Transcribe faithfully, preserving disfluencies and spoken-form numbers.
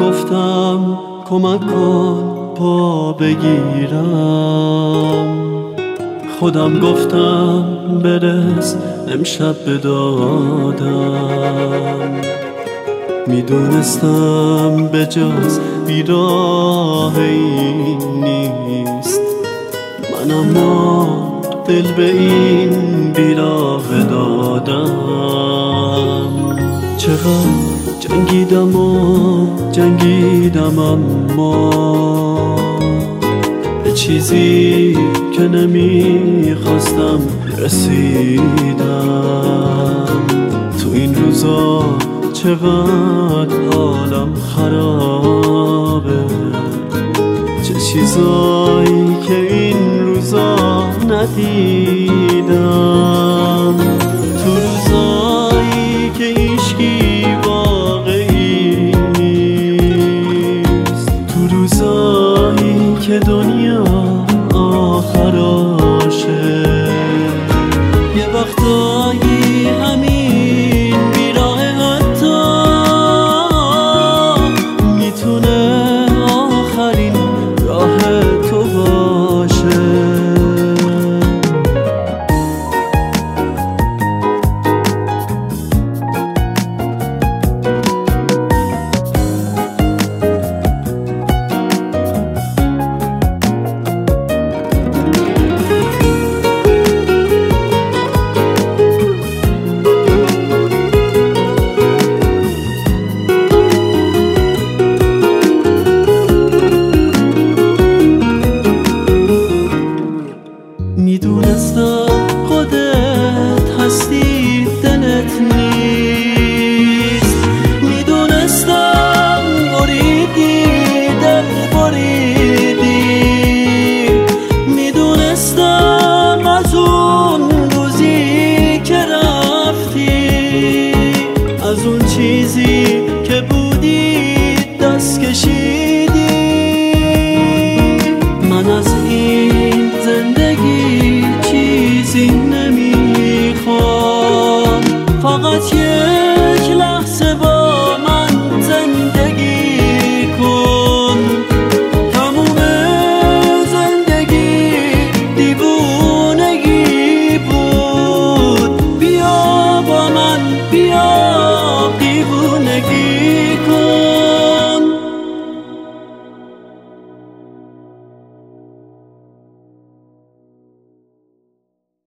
گفتم کمک کن پا بگیرم، خودم گفتم برس امشب به دادم. میدونستم به جز بیراهی نیست، من اما دل به این بیراه دادم. چقدر جنگیدم و جنگیدم اما به چیزی که نمیخواستم رسیدم. تو این روزا چقدر حالم خرابه، چه چیزایی که این روزا ندیدم.